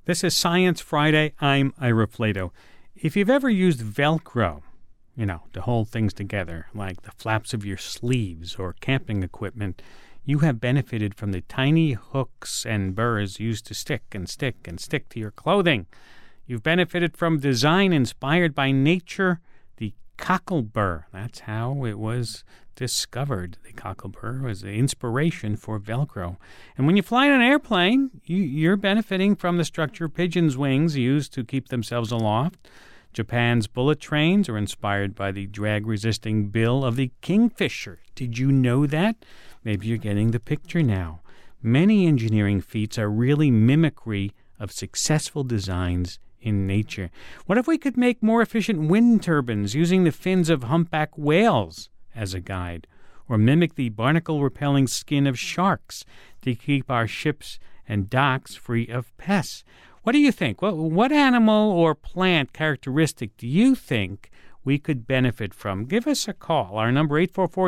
This is Science Friday. I'm Ira Flato. If you've ever used Velcro, to hold things together, like the flaps of your sleeves or camping equipment, you have benefited from the tiny hooks and burrs used to stick and stick and stick to your clothing. You've benefited from design inspired by nature, the cocklebur. That's how it was discovered. The cocklebur was the inspiration for Velcro. And when you fly in an airplane, you're benefiting from the structure pigeons' wings use to keep themselves aloft. Japan's bullet trains are inspired by the drag-resisting bill of the kingfisher. Did you know that? Maybe you're getting the picture now. Many engineering feats are really mimicry of successful designs in nature. What if we could make more efficient wind turbines using the fins of humpback whales as a guide, or mimic the barnacle-repelling skin of sharks to keep our ships and docks free of pests? What do you think? What animal or plant characteristic do you think we could benefit from? Give us a call. Our number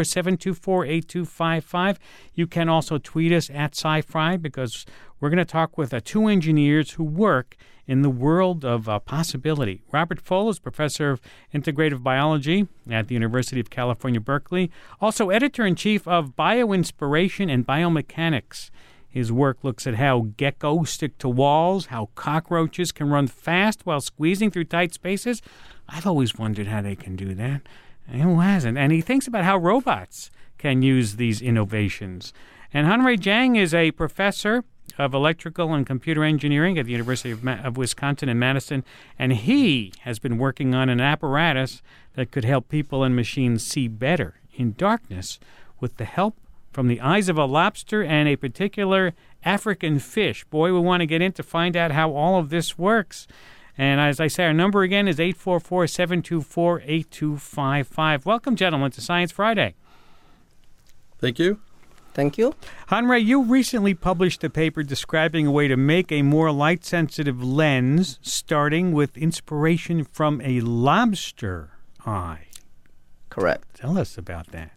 844-724-8255. You can also tweet us at SciFri, because we're going to talk with two engineers who work in the world of possibility. Robert Full is professor of integrative biology at the University of California, Berkeley, also editor-in-chief of Bioinspiration and Biomechanics. His work looks at how geckos stick to walls, how cockroaches can run fast while squeezing through tight spaces. I've always wondered how they can do that. And who hasn't? And he thinks about how robots can use these innovations. And Hanrui Jiang is a professor of electrical and computer engineering at the University of Wisconsin in Madison, and he has been working on an apparatus that could help people and machines see better in darkness with the help from the eyes of a lobster and a particular African fish. Boy, we want to get in to find out how all of this works. And as I say, our number again is 844-724-8255. Welcome, gentlemen, to Science Friday. Thank you. Thank you. Hanrui, you recently published a paper describing a way to make a more light-sensitive lens, starting with inspiration from a lobster eye. Correct. Tell us about that.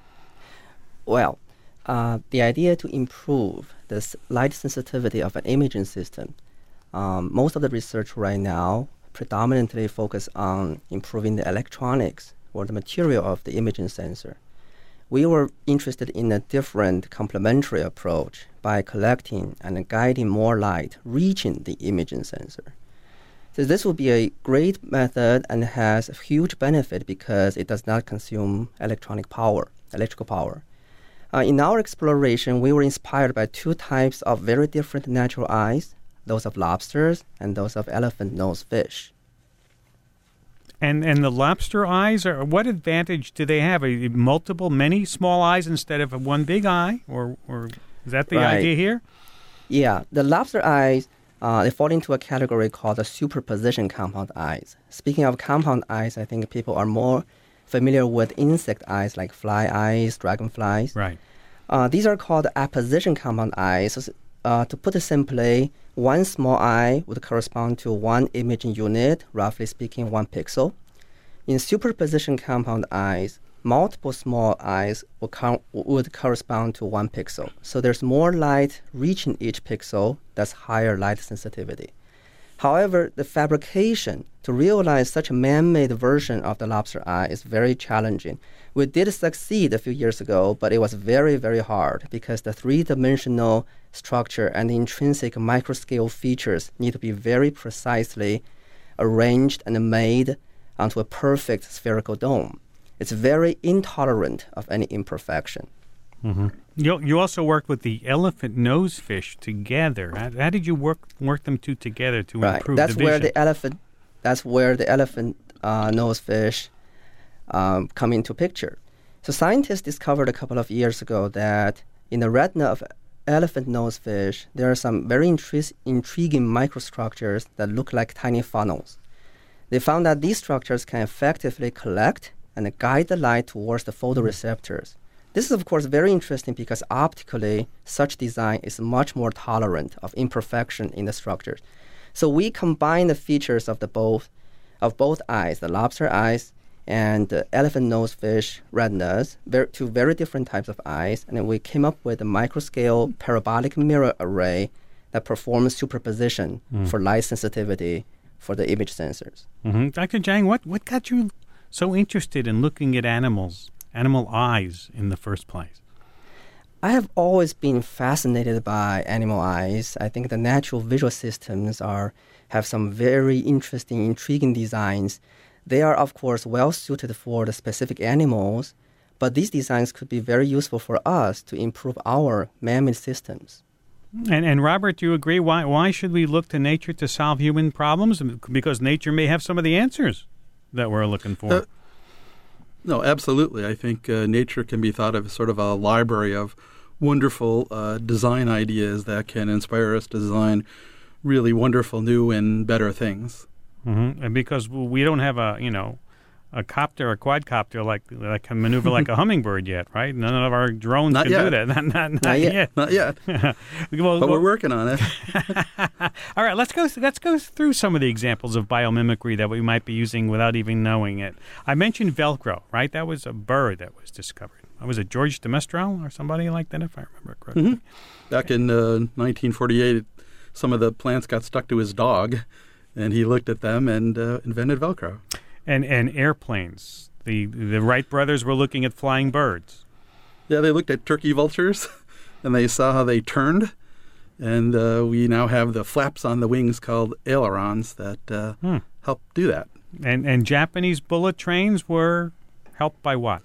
Well, the idea to improve the light sensitivity of an imaging system, most of the research right now predominantly focus on improving the electronics or the material of the imaging sensor. We were interested in a different complementary approach by collecting and guiding more light reaching the imaging sensor. So this would be a great method and has a huge benefit because it does not consume electrical power. In our exploration, we were inspired by two types of very different natural eyes, those of lobsters and those of elephant-nosed fish. And the lobster eyes, what advantage do they have? Many small eyes instead of one big eye? Or is that the idea here? Yeah, the lobster eyes, they fall into a category called the superposition compound eyes. Speaking of compound eyes, I think people are more familiar with insect eyes like fly eyes, dragonflies. Right. These are called apposition compound eyes. To put it simply, one small eye would correspond to one imaging unit, roughly speaking 1 pixel. In superposition compound eyes, multiple small eyes would correspond to 1 pixel. So there's more light reaching each pixel, that's higher light sensitivity. However, the fabrication to realize such a man-made version of the lobster eye is very challenging. We did succeed a few years ago, but it was very, very hard because the three-dimensional structure and the intrinsic microscale features need to be very precisely arranged and made onto a perfect spherical dome. It's very intolerant of any imperfection. Mm-hmm. You also worked with the elephant nose fish together. How did you work them two together to improve the vision? That's where the elephant nose fish come into picture. So scientists discovered a couple of years ago that in the retina of elephant nose fish, there are some very intriguing microstructures that look like tiny funnels. They found that these structures can effectively collect and guide the light towards the photoreceptors. This is, of course, very interesting because optically, such design is much more tolerant of imperfection in the structures. So we combine the features of both eyes, the lobster eyes and the elephant nose fish retinas, two very different types of eyes, and then we came up with a microscale parabolic mirror array that performs superposition for light sensitivity for the image sensors. Dr. Zhang, what got you so interested in looking at animal eyes in the first place? I have always been fascinated by animal eyes. I think the natural visual systems have some very interesting, intriguing designs. They are, of course, well suited for the specific animals, but these designs could be very useful for us to improve our man-made systems. And Robert, do you agree? Why should we look to nature to solve human problems? Because nature may have some of the answers that we're looking for. No, absolutely. I think nature can be thought of as sort of a library of wonderful design ideas that can inspire us to design really wonderful, new, and better things. And because we don't have a copter, a quadcopter that can maneuver like a hummingbird yet, right? None of our drones Not can yet. do that. Not yet. Not yet. But we're working on it. All right, let's go through some of the examples of biomimicry that we might be using without even knowing it. I mentioned Velcro, right? That was a bird that was discovered. Was it George de Mestral or somebody like that, if I remember correctly? Back in 1948, some of the plants got stuck to his dog, and he looked at them and invented Velcro. And airplanes. The Wright brothers were looking at flying birds. Yeah, they looked at turkey vultures, and they saw how they turned. And we now have the flaps on the wings called ailerons that help do that. And Japanese bullet trains were helped by what?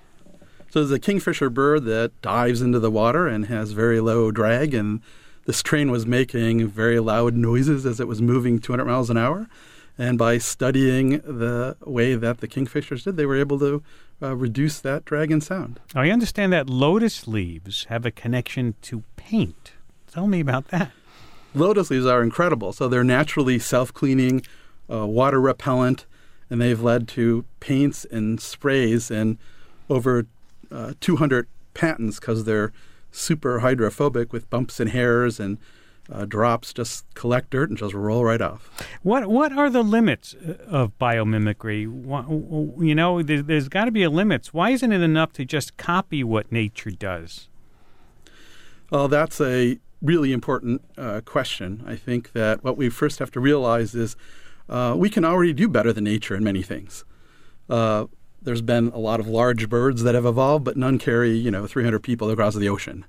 So there's a kingfisher bird that dives into the water and has very low drag, and this train was making very loud noises as it was moving 200 miles an hour. And by studying the way that the kingfishers did, they were able to reduce that drag and sound. I understand that lotus leaves have a connection to paint. Tell me about that. Lotus leaves are incredible. So they're naturally self-cleaning, water repellent, and they've led to paints and sprays and over 200 patents because they're super hydrophobic with bumps and hairs and drops, just collect dirt and just roll right off. What are the limits of biomimicry? There's got to be a limit. Why isn't it enough to just copy what nature does? Well, that's a really important question. I think that what we first have to realize is we can already do better than nature in many things. There's been a lot of large birds that have evolved, but none carry, 300 people across the ocean.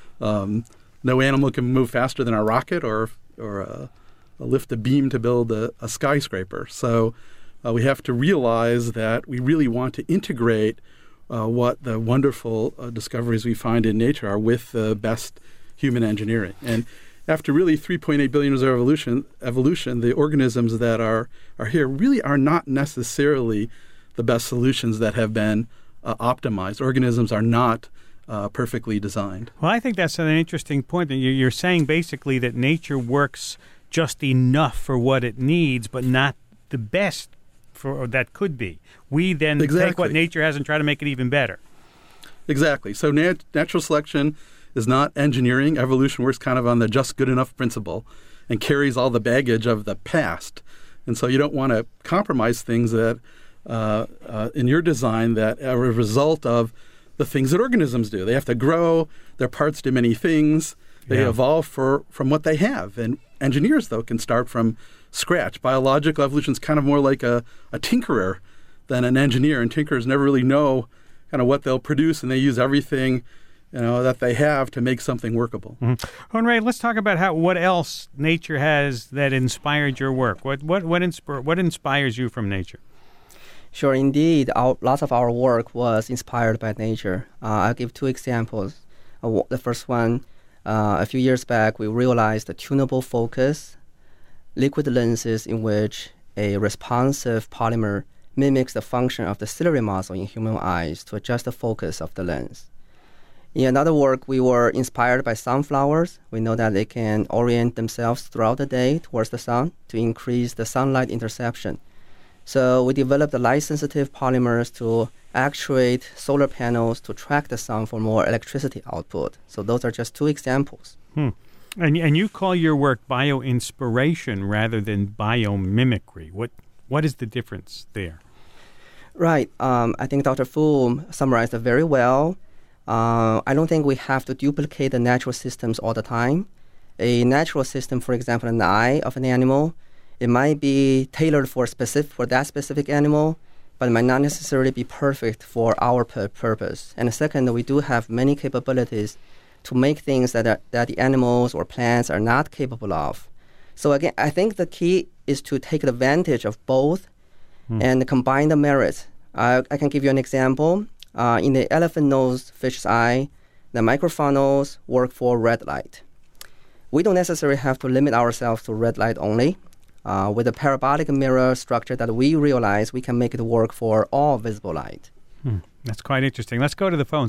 No animal can move faster than a rocket or lift a beam to build a skyscraper. So we have to realize that we really want to integrate what the wonderful discoveries we find in nature are with the best human engineering. And after really 3.8 billion years of evolution, the organisms that are here really are not necessarily the best solutions that have been optimized. Organisms are not perfectly designed. Well, I think that's an interesting point. That you're saying basically that nature works just enough for what it needs, but not the best for that could be. We then take what nature has and try to make it even better. Exactly. So natural selection is not engineering. Evolution works kind of on the just good enough principle and carries all the baggage of the past. And so you don't want to compromise things that in your design that are a result of the things that organisms do. They have to grow. Their parts do many things. They evolve from what they have. And engineers, though, can start from scratch. Biological evolution is kind of more like a tinkerer than an engineer. And tinkerers never really know kind of what they'll produce, and they use everything that they have to make something workable. Mm-hmm. Honore, let's talk about what else nature has that inspired your work. What inspires you from nature? Sure, indeed. Lots of our work was inspired by nature. I'll give two examples. The first one, a few years back, we realized the tunable focus, liquid lenses in which a responsive polymer mimics the function of the ciliary muscle in human eyes to adjust the focus of the lens. In another work, we were inspired by sunflowers. We know that they can orient themselves throughout the day towards the sun to increase the sunlight interception. So we developed the light-sensitive polymers to actuate solar panels to track the sun for more electricity output. So those are just two examples. And you call your work bioinspiration rather than biomimicry. What is the difference there? Right. I think Dr. Fu summarized it very well. I don't think we have to duplicate the natural systems all the time. a natural system, for example, an eye of an animal, it might be tailored for that specific animal, but it might not necessarily be perfect for our purpose. And second, we do have many capabilities to make things that the animals or plants are not capable of. So again, I think the key is to take advantage of both and combine the merits. I can give you an example. In the elephant nose fish's eye, the microfunnels work for red light. We don't necessarily have to limit ourselves to red light only. With a parabolic mirror structure that we realize, we can make it work for all visible light. That's quite interesting. Let's go to the phones,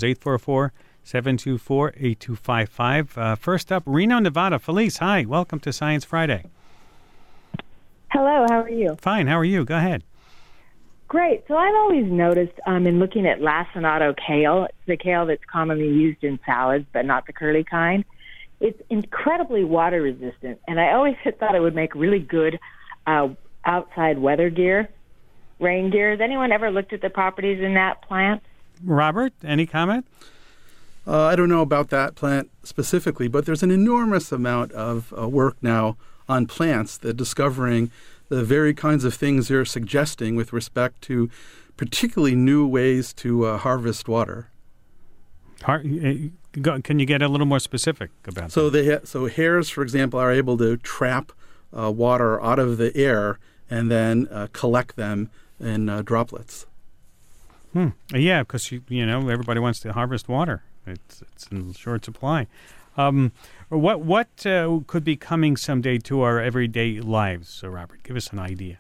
844-724-8255. First up, Reno, Nevada. Felice, hi. Welcome to Science Friday. Hello, how are you? Fine, how are you? Go ahead. Great. So I've always noticed in looking at lacinato kale, it's the kale that's commonly used in salads, but not the curly kind. It's incredibly water resistant, and I always thought it would make really good outside weather gear, rain gear. Has anyone ever looked at the properties in that plant? Robert, any comment? I don't know about that plant specifically, but there's an enormous amount of work now on plants that discovering the very kinds of things you're suggesting with respect to particularly new ways to harvest water. Can you get a little more specific about that? So hares, for example, are able to trap water out of the air and then collect them in droplets. Yeah, because everybody wants to harvest water. It's in short supply. What could be coming someday to our everyday lives? So, Robert, give us an idea.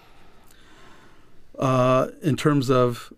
In terms of,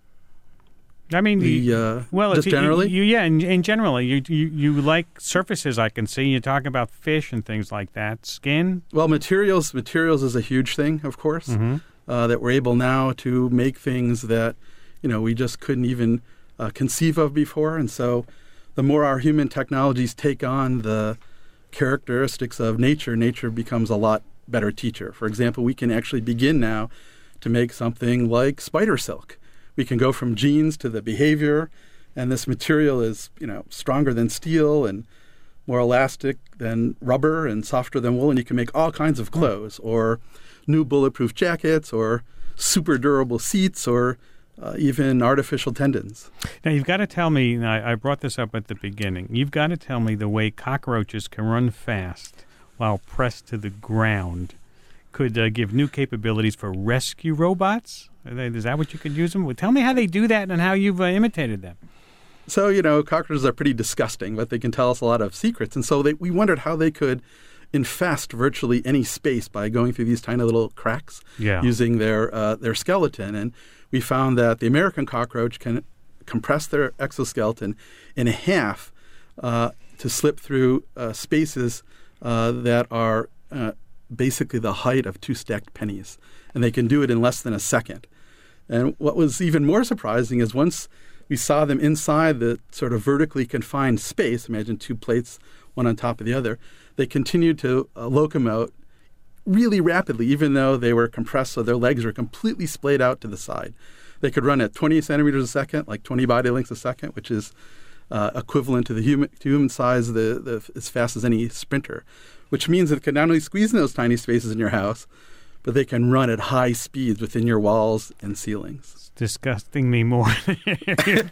I mean, just generally. In general, you like surfaces. I can see you talk about fish and things like that. Skin. Well, materials is a huge thing, of course. That we're able now to make things that we just couldn't even conceive of before, and so the more our human technologies take on the characteristics of nature becomes a lot better teacher. For example, we can actually begin now to make something like spider silk. We can go from genes to the behavior, and this material is, stronger than steel and more elastic than rubber and softer than wool, and you can make all kinds of clothes or new bulletproof jackets or super durable seats or even artificial tendons. Now, you've got to tell me, I brought this up at the beginning, you've got to tell me the way cockroaches can run fast while pressed to the ground could give new capabilities for rescue robots? Is that what you could use them with? Tell me how they do that and how you've imitated them. So, cockroaches are pretty disgusting, but they can tell us a lot of secrets. And so we wondered how they could infest virtually any space by going through these tiny little cracks using their skeleton. And we found that the American cockroach can compress their exoskeleton in half to slip through spaces that are basically the height of 2 stacked pennies. And they can do it in less than a second. And what was even more surprising is once we saw them inside the sort of vertically confined space, imagine 2 plates, one on top of the other, they continued to locomote really rapidly, even though they were compressed so their legs were completely splayed out to the side. They could run at 20 centimeters a second, like 20 body lengths a second, which is equivalent to the human size as fast as any sprinter, which means that they can not only squeeze in those tiny spaces in your house, but they can run at high speeds within your walls and ceilings. It's disgusting me more. We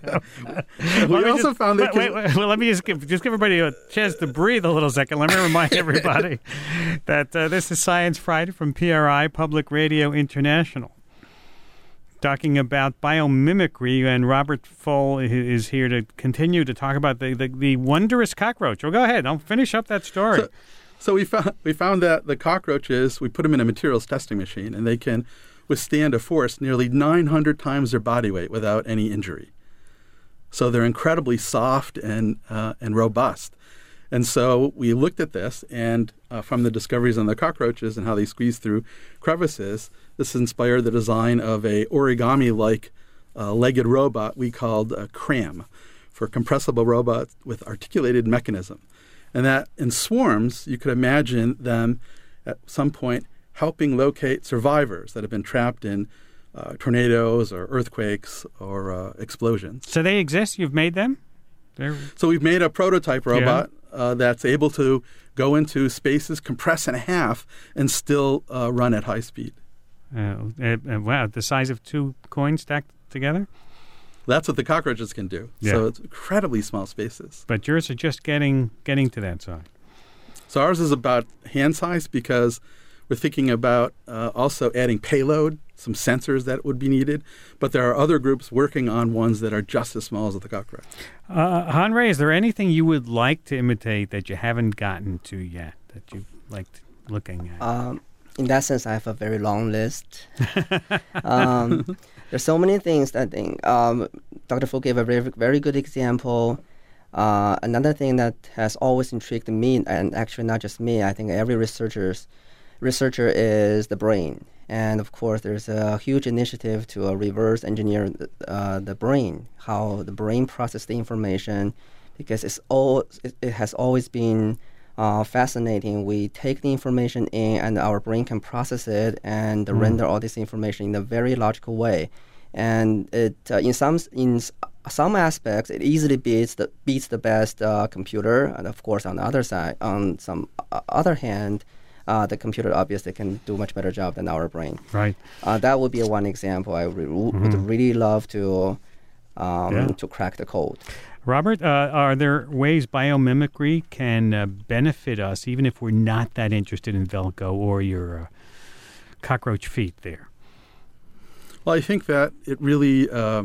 also found that... Let me just give everybody a chance to breathe a little second. Let me remind everybody that this is Science Friday from PRI, Public Radio International, talking about biomimicry, and Robert Full is here to continue to talk about the wondrous cockroach. Well, go ahead. I'll finish up that story. So we found that the cockroaches, we put them in a materials testing machine, and they can withstand a force nearly 900 times their body weight without any injury. So they're incredibly soft and robust. And so we looked at this, and from the discoveries on the cockroaches and how they squeeze through crevices, this inspired the design of a origami-like legged robot we called CRAM, for compressible robots with articulated mechanism. And that in swarms, you could imagine them at some point helping locate survivors that have been trapped in tornadoes or earthquakes or explosions. So they exist? You've made them? So we've made a prototype robot that's able to go into spaces, compress in half, and still run at high speed. Wow, the size of 2 coins stacked together? That's what the cockroaches can do. Yeah. So it's incredibly small spaces. But yours are just getting to that size. So ours is about hand size because we're thinking about also adding payload, some sensors that would be needed. But there are other groups working on ones that are just as small as the cockroach. Hanrei, is there anything you would like to imitate that you haven't gotten to yet that you liked looking at? In that sense, I have a very long list. There's so many things that I think Dr. Fu gave a very, very good example. Another thing that has always intrigued me, and actually not just me, I think every researcher is the brain. And of course, there's a huge initiative to reverse engineer the brain, how the brain processes the information, because it has always been fascinating. We take the information in, and our brain can process it and render all this information in a very logical way. And it in some aspects, it easily beats the best computer. And of course, on the other side, on some other hand, the computer obviously can do a much better job than our brain. Right. That would be one example. I would really love to crack the code. Robert, are there ways biomimicry can benefit us, even if we're not that interested in Velcro or your cockroach feet there? Well, I think that it really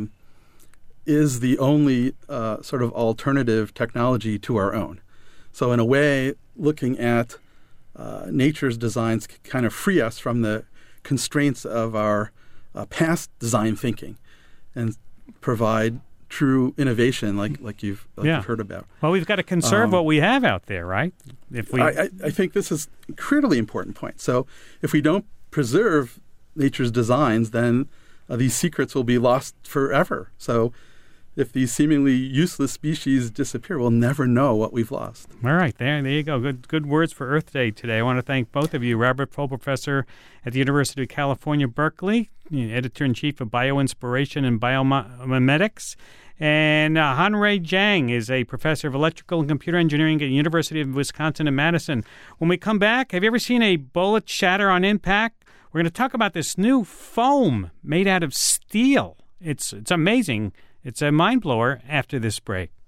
is the only sort of alternative technology to our own. So in a way, looking at nature's designs kind of free us from the constraints of our past design thinking and provide true innovation like you've heard about. Well, we've got to conserve what we have out there, right? I think this is a critically important point. So if we don't preserve nature's designs, then these secrets will be lost forever. So if these seemingly useless species disappear, we'll never know what we've lost. All right, there you go. Good words for Earth Day today. I want to thank both of you. Robert Pohl, professor at the University of California, Berkeley, editor-in-chief of Bioinspiration and Biomimetics. And Hanrei Jiang is a professor of electrical and computer engineering at the University of Wisconsin in Madison. When we come back, have you ever seen a bullet shatter on impact? We're going to talk about this new foam made out of steel. It's amazing. It's a mind blower after this break.